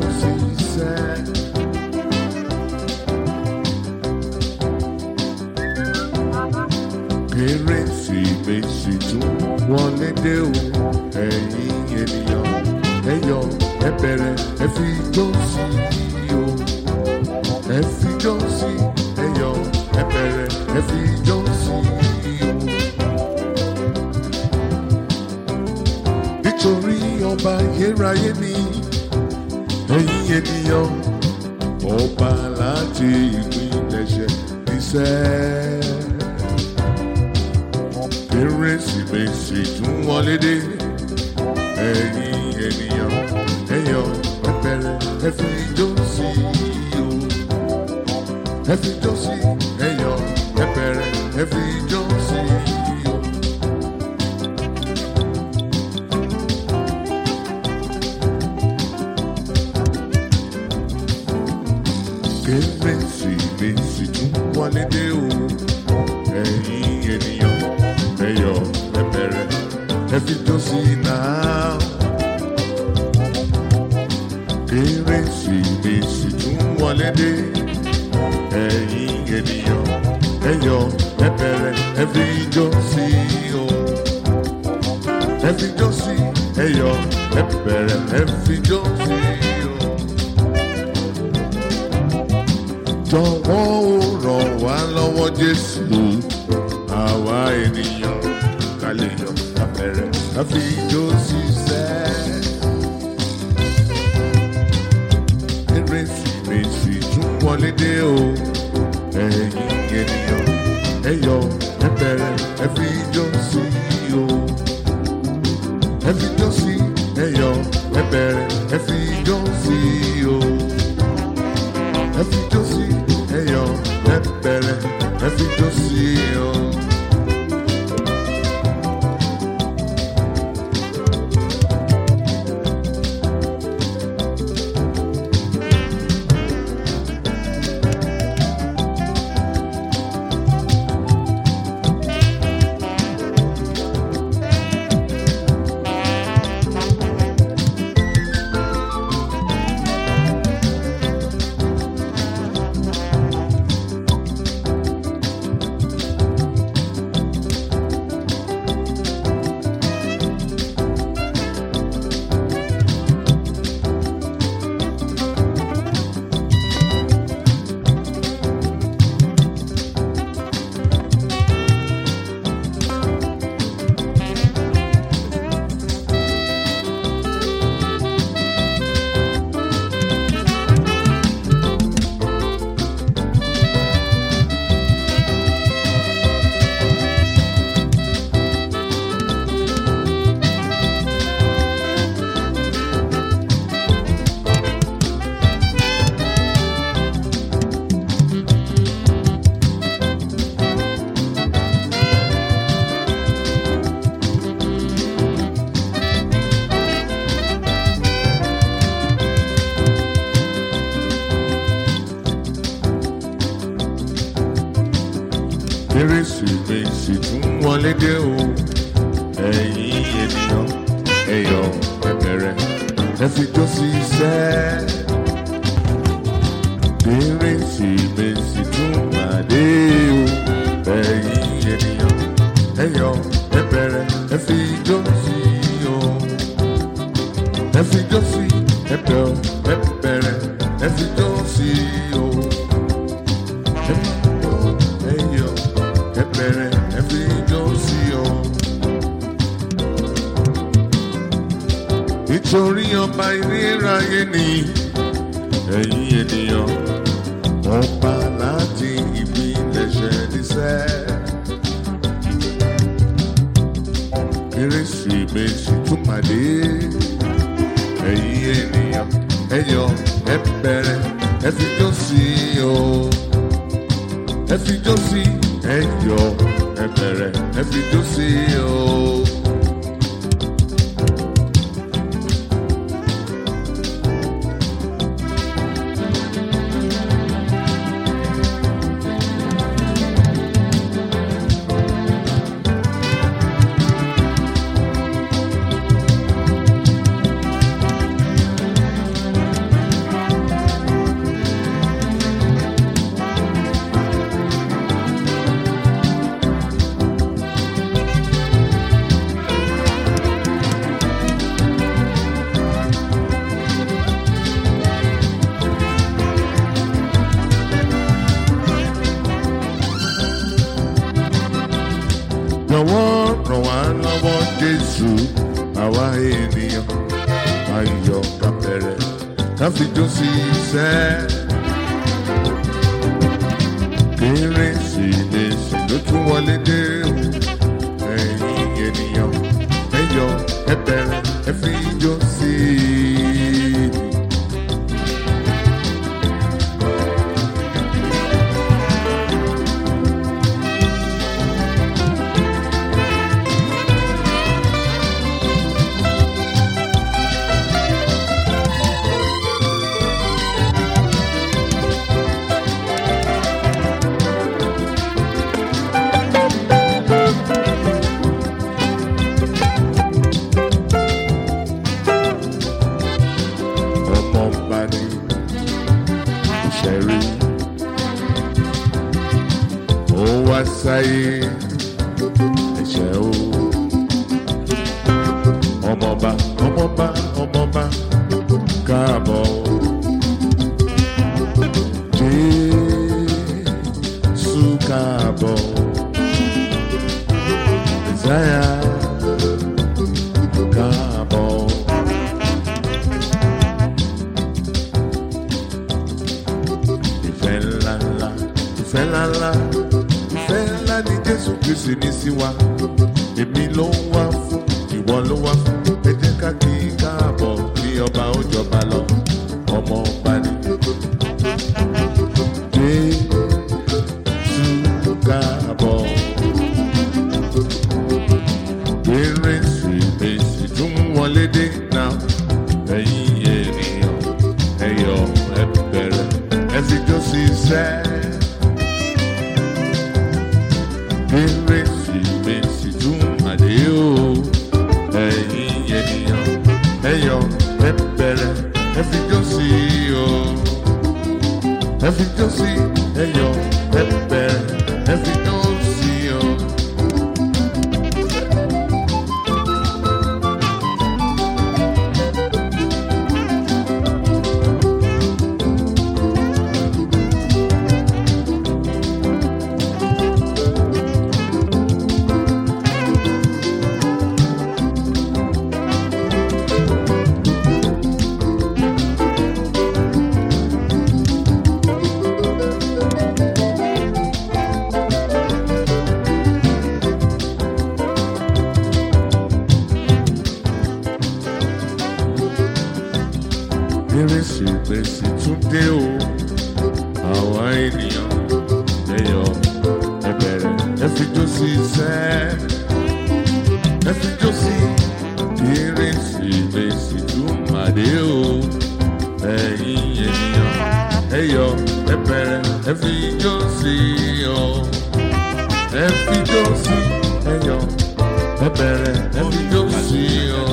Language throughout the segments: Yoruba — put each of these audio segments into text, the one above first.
ṣiṣẹ́. Kérésìmesì tún wọlé dé o, ẹ̀yin ènìyàn ẹ yọ̀ ẹ bẹ̀rẹ̀ ẹ fi jó sí i o, ẹ fi jó sí i, ẹ yọ̀ ẹ bẹ̀rẹ̀ ẹ fi jó sí i o. Nítorí ọba ayérayé ni ẹ̀yin ènìyàn, ọba láti ìpilẹ̀ṣẹ̀ iṣẹ́. Kérésìmesì tún wọlé dé, ẹ̀yin ènìyàn ẹ yọ̀ ẹ bẹ̀rẹ̀ ẹ fi jó sí i o, ẹ fi jó sí i, ẹ yọ̀ ẹ bẹ̀rẹ̀ ẹ fi jó sí i o. Kérésìmesì tún wọlé dé o, ẹ̀yin ènìyàn ẹ yọ̀ ẹ bẹ̀rẹ̀ ẹ fi jó sí i náà. Kérésìmesì tún wọlé dé, ẹ̀yin ènìyàn ẹ yọ̀ ẹ bẹ̀rẹ̀ ẹ fi jó sí i o, ẹ fi jó sí i, ẹ yọ̀ ẹ bẹ̀rẹ̀ ẹ fi jó sí i o. Jọ̀wọ́ ó ràn wá lọ́wọ́ Jésù, àwa ènìyàn ká lè yọ̀ ká bẹ̀rẹ̀ ká fi jó ṣiṣẹ́. Kérésìmesì tún wọlé dé o, ẹ̀yin ènìyàn ẹ yọ̀ ẹ bẹ̀rẹ̀ ẹ fi jó sí i o, ẹ fi jó sí i, ẹ yọ̀ ẹ bẹ̀rẹ̀ ẹ fi jó sí i o, ẹ fi jó sí i, ẹ yọ̀ ẹ bẹ̀rẹ̀ ẹ fi jó sí i o. Kérésìmesì tún wọlé dé o, ẹ̀yin ènìyàn ẹ yọ̀ ẹ bẹ̀rẹ̀ ẹ fi jó ṣiṣẹ́. Kérésìmesì tún máa dé o, ẹ̀yin ènìyàn ẹ yọ̀ ẹ bẹ̀rẹ̀ ẹ fi jó sí i o, ẹ fi jó sí i, ẹ bẹ̀rẹ̀ ẹ fi jó sí i o. Nítorí ọba ìráyé ni ẹ̀yin ènìyàn, ọba láti ìpilẹ̀ṣẹ̀ níṣẹ́. Kérésìmesì tún máa dé, ẹ̀yin ènìyàn ẹ yọ̀ ẹ bẹ̀rẹ̀ ẹ fi jó sí i o, ẹ fi jó sí i, ẹ yọ̀ ẹ bẹ̀rẹ̀ ẹ fi jó sí i o. àwa ènìyàn ayọ̀ ká bẹ̀rẹ̀ ká fi jó sí iṣẹ́. Kérésìmesì ló tún wọlé dé o, ẹ̀yin ènìyàn ẹ yọ̀ ẹ bẹ̀rẹ̀ ẹ fi jó sí i. Sáyé ẹ̀ṣẹ̀ o, ọmọba ọmọba ọmọba káàbọ̀ Jésù káàbọ̀ Mèsáyà káàbọ̀. Ìfẹ́ ńláńlá ìfẹ́ ńláńlá ni Jésù Kristi ní sí wa, èmi ló ń wá fún, ìwọ ló wá fún, ẹ jẹ́ ká kí i káàbọ̀ kí ọba ó jọba lọ, ọmọ ọba ni. Jésù káàbọ̀, Kérésìmesì tún wọlé dé náà, ẹ̀yin ènìyàn ẹ yọ̀ ẹ bẹ̀rẹ̀ ẹ fi jó sí iṣẹ́. Kérésìmesì tún àdé o, ẹ̀yin ènìyàn ẹ yọ̀ ẹ bẹ̀rẹ̀ ẹ fi jó sí o, ẹ fi jó sí ẹ yọ̀ ẹ bẹ̀rẹ̀ ẹ fi jó sí o. Kérésìmesì tún dé o, àwa ènìyàn ẹ yọ̀ ẹ bẹ̀rẹ̀ ẹ fi jó sí iṣẹ́, ẹ fi jó sí. Kérésìmesì tún àdé o, ẹ̀yin ènìyàn ẹ yọ̀ ẹ bẹ̀rẹ̀ ẹ fi jó sí o, ẹ fi jó sí ẹ yọ̀ ẹ bẹ̀rẹ̀ ẹ fi jó sí o.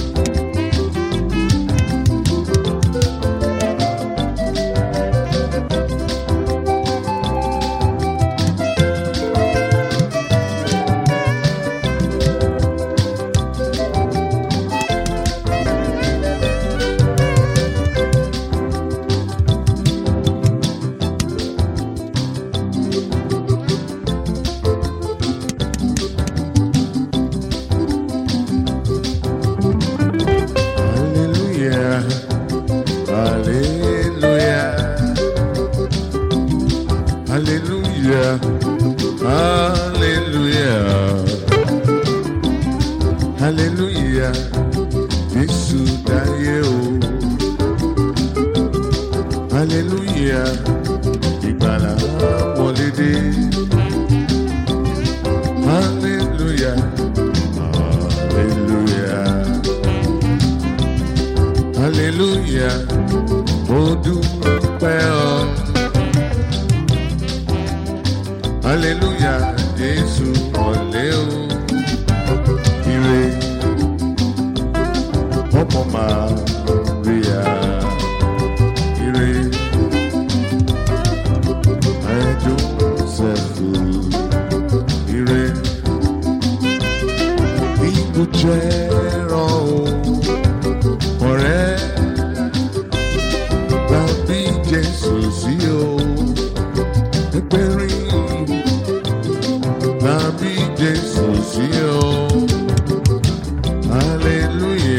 Hallelujah, hallelujah, hallelujah, Jésù dáyé o. Hallelujah, ìgbàlà wọlé dé. Hallelujah, hallelujah, hallelujah, mo dúpẹ́ o. Hallelujah, Jésù wọlé o. Ire ọmọ Màríà, ire Jósẹ́fù, ire ibùjẹ́rọ̀ o. Ọ̀rẹ́ tàbí Jésù sí o. Ẹgbẹ́rin tàbí Jésù sí o. Hallelujah.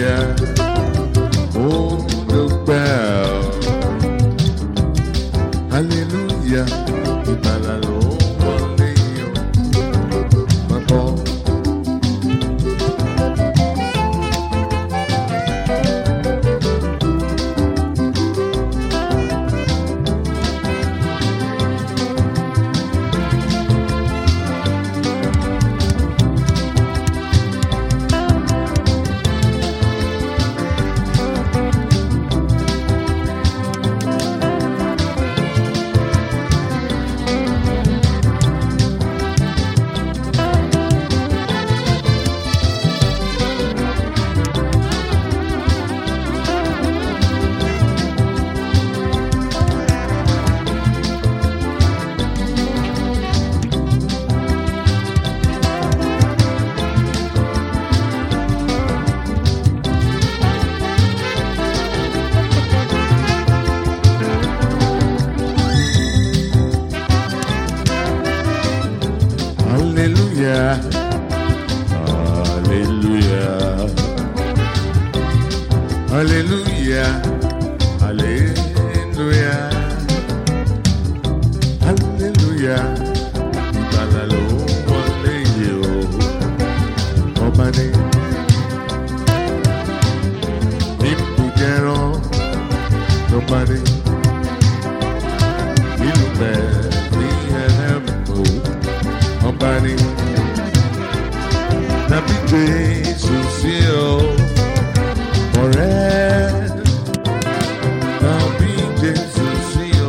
Nobody. Nobody. Nabi Jesus yo. Forever. Nabi Jesus yo.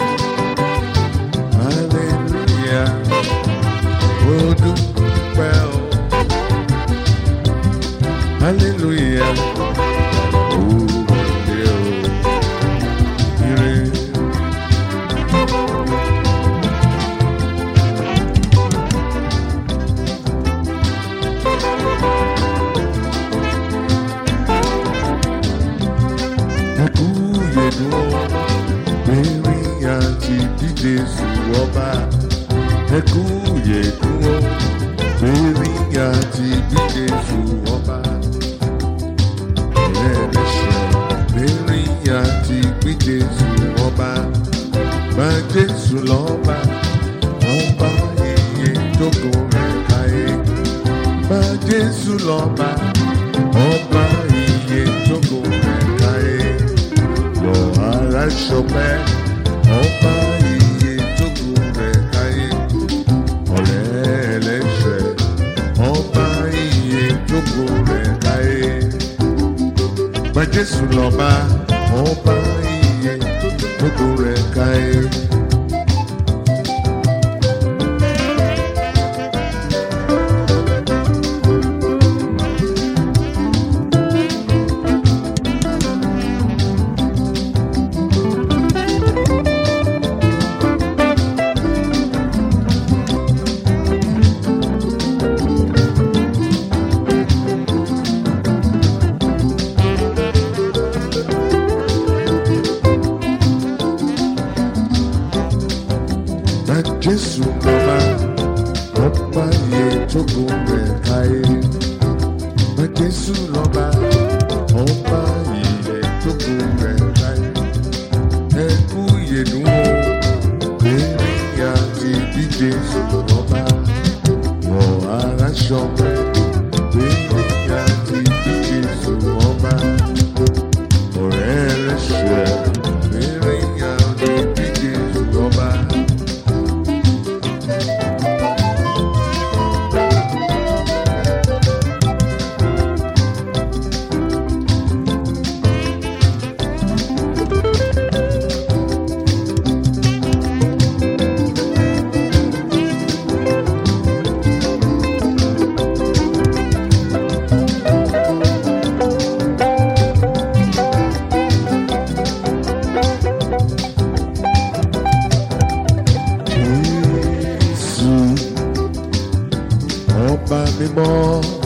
Hallelujah. Oh, do well. Hallelujah. Jésù ọba ẹkú yẹ̀dúró bẹ́ẹ̀rí àti bí Jésù ọba ẹlẹ́ṣẹ̀ bẹ́ẹ̀rí àti bí Jésù ọba bá Jésù lọ́ba ọba iye tógo rẹ̀ káyé bá Jésù lọ́ba ọba iye tógo rẹ̀ káyé lọ ara ṣọpẹ́ ọba. Jésù lọ́ba ọba iye gbogbo rẹ̀ káyé. Jésù lọ́ba ọba iye tógo rẹ̀ káyé. Bá Jésù lọ́ba ọba iye tógo rẹ̀ káyé. Ẹkú ìyèdúnwó bẹ́ẹ̀ni àti bí Jésù lọ́ba wọ̀ ara ṣọpẹ́ bẹ́ẹ̀ni àti bí Jésù ọba ọ̀rẹ́ ẹlẹ́ṣẹ̀ bẹ́ẹ̀ni àti bí Jésù ọba. Ọba mímọ́,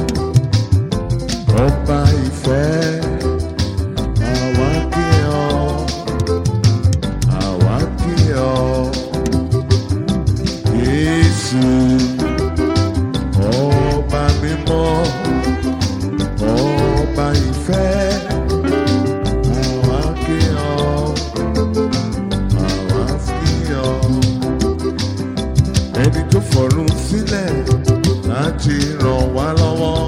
ọba ìfẹ́, àwa kí ọ, àwa kí ọ. Jésù, ọba mímọ́, ọba ìfẹ́, àwa kí ọ, àwa kí ọ. Ẹni tó fọ̀run sílẹ̀ láti ràn wá lọ́wọ́.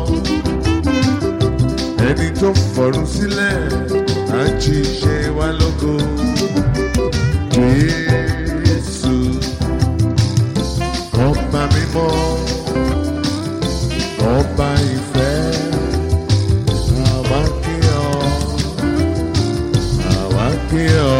Ẹni tó fọ̀run sílẹ̀ láti ṣe wá lógo. Jésù ọba mímọ́, ọba ìfẹ́, àwa kí ọ, àwa kí ọ.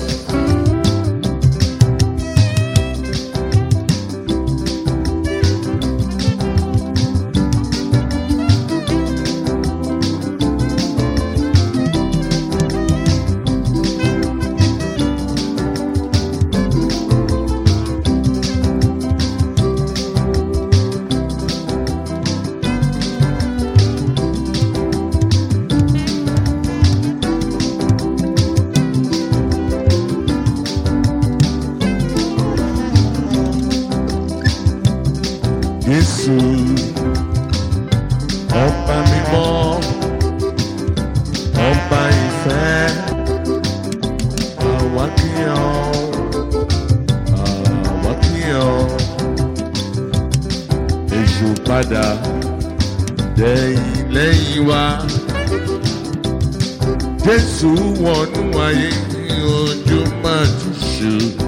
Jésù ọba mímọ́, ọba ìfẹ́, àwa kí ọ, àwa kí ọ. Èṣù padà dẹ̀yìn lẹ́yìn wa. Jésù wọnú ayé ojú máa ti ṣú.